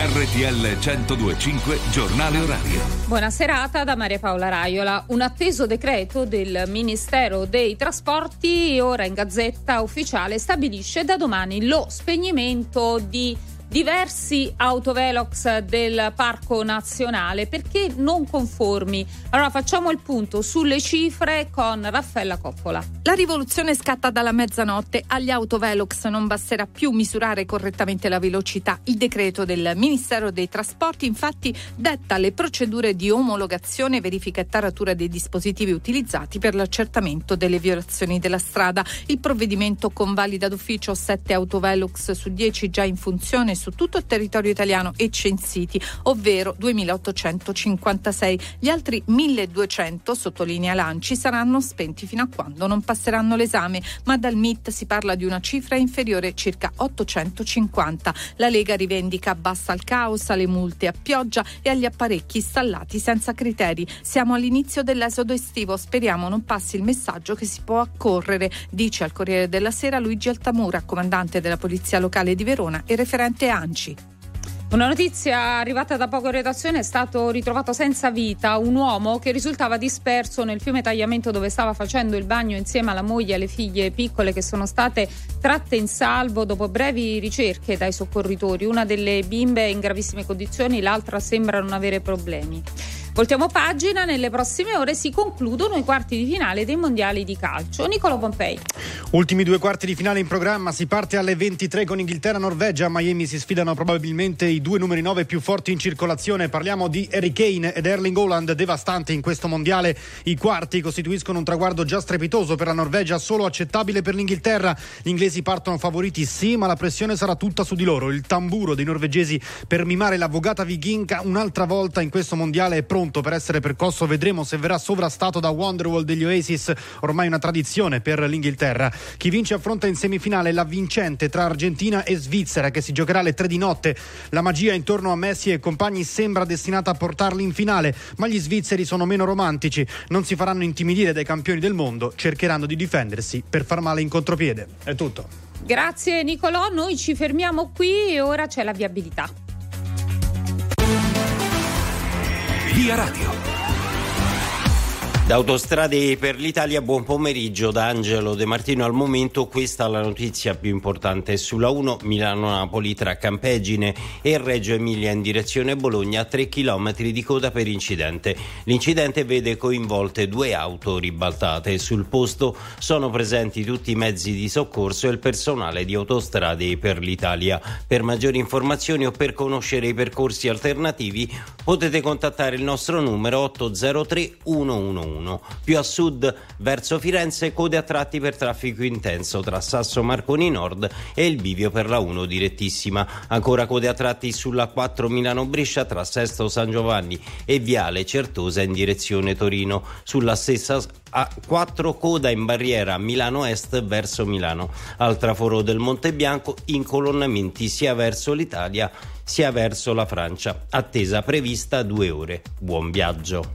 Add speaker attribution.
Speaker 1: RTL 102.5 Giornale Orario.
Speaker 2: Buona serata da Maria Paola Raiola. Un atteso decreto del Ministero dei Trasporti, ora in Gazzetta Ufficiale, stabilisce da domani lo spegnimento di diversi autovelox del Parco Nazionale perché non conformi. Allora facciamo il punto sulle cifre con Raffaella Coppola.
Speaker 3: La rivoluzione scatta dalla mezzanotte. Agli autovelox non basterà più misurare correttamente la velocità. Il decreto del Ministero dei Trasporti infatti detta le procedure di omologazione, verifica e taratura dei dispositivi utilizzati per l'accertamento delle violazioni della strada. Il provvedimento convalida d'ufficio 7 autovelox su 10 già in funzione su tutto il territorio italiano e censiti, ovvero 2.856. Gli altri 1.200, sottolinea l'ANCI, saranno spenti fino a quando non passeranno l'esame, ma dal MIT si parla di una cifra inferiore circa 850. La Lega rivendica basta al caos, alle multe a pioggia e agli apparecchi installati senza criteri. Siamo all'inizio dell'esodo estivo, speriamo non passi il messaggio che si può accorrere, dice al Corriere della Sera Luigi Altamura, comandante della Polizia Locale di Verona e referente ANCI.
Speaker 2: Una notizia arrivata da poco in redazione: è stato ritrovato senza vita un uomo che risultava disperso nel fiume Tagliamento, dove stava facendo il bagno insieme alla moglie e alle figlie piccole, che sono state tratte in salvo dopo brevi ricerche dai soccorritori. Una delle bimbe è in gravissime condizioni, l'altra sembra non avere problemi. Voltiamo pagina, nelle prossime ore si concludono i quarti di finale dei mondiali di calcio. Nicolò Pompei.
Speaker 4: Ultimi 2 quarti di finale in programma, si parte alle 23 con Inghilterra-Norvegia. A Miami si sfidano probabilmente i 2 numeri 9 più forti in circolazione. Parliamo di Harry Kane ed Erling Haaland, devastante in questo mondiale. I quarti costituiscono un traguardo già strepitoso per la Norvegia, solo accettabile per l'Inghilterra. Gli inglesi partono favoriti, sì, ma la pressione sarà tutta su di loro. Il tamburo dei norvegesi per mimare l'avvocata vichinga un'altra volta in questo mondiale è pronto per essere percosso. Vedremo se verrà sovrastato da Wonderwall degli Oasis, ormai una tradizione per l'Inghilterra. Chi vince affronta in semifinale la vincente tra Argentina e Svizzera, che si giocherà alle 3 di notte. La magia intorno a Messi e compagni sembra destinata a portarli in finale, ma gli svizzeri sono meno romantici, non si faranno intimidire dai campioni del mondo, cercheranno di difendersi per far male in contropiede. È tutto.
Speaker 2: Grazie Nicolò, noi ci fermiamo qui e ora c'è la viabilità.
Speaker 1: Via Radio.
Speaker 5: Da Autostrade per l'Italia, buon pomeriggio da Angelo De Martino. Al momento questa è la notizia più importante. Sulla 1 Milano-Napoli tra Campegine e Reggio Emilia in direzione Bologna, 3 chilometri di coda per incidente. L'incidente vede coinvolte 2 auto ribaltate. Sul posto sono presenti tutti i mezzi di soccorso e il personale di Autostrade per l'Italia. Per maggiori informazioni o per conoscere i percorsi alternativi potete contattare il nostro numero 803 111. Più a sud, verso Firenze, code a tratti per traffico intenso tra Sasso Marconi Nord e il bivio per la 1 direttissima. Ancora code a tratti sulla 4 Milano-Brescia tra Sesto San Giovanni e Viale Certosa in direzione Torino. Sulla stessa A4 coda in barriera Milano Est verso Milano. Al traforo del Monte Bianco incolonnamenti sia verso l'Italia sia verso la Francia. Attesa prevista 2 ore. Buon viaggio.